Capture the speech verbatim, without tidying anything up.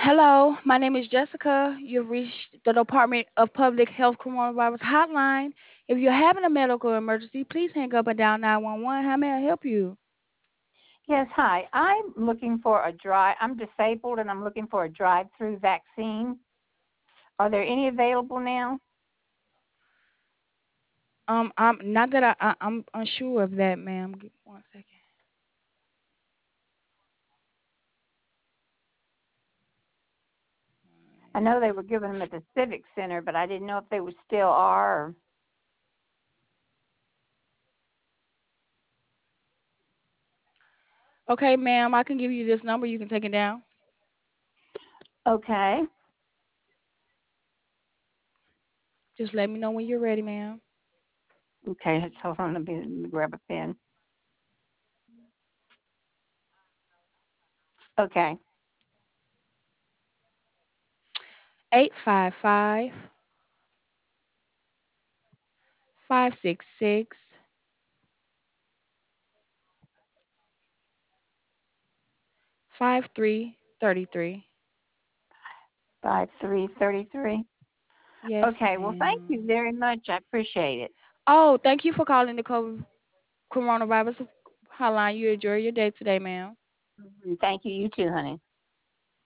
Hello, my name is Jessica. You've reached the Department of Public Health Coronavirus Hotline. If you're having a medical emergency, please hang up and dial nine one one. How may I help you? Yes, hi. I'm looking for a drive. I'm disabled and I'm looking for a drive-through vaccine. Are there any available now? Um, I'm not that I, I I'm unsure of that, ma'am. Give me one second. I know they were giving them at the Civic Center, but I didn't know if they were still are. Or... Okay, ma'am, I can give you this number. You can take it down. Okay. Just let me know when you're ready, ma'am. Okay, let's hold on. Let me, let me grab a pen. Okay. Eight five five five six six five three thirty three. Five three thirty three. Yes, Okay. Well, thank you ma'am. very much. I appreciate it. Oh, thank you for calling the COVID coronavirus hotline. You enjoy your day today, ma'am. Mhm. Thank you. You too, honey.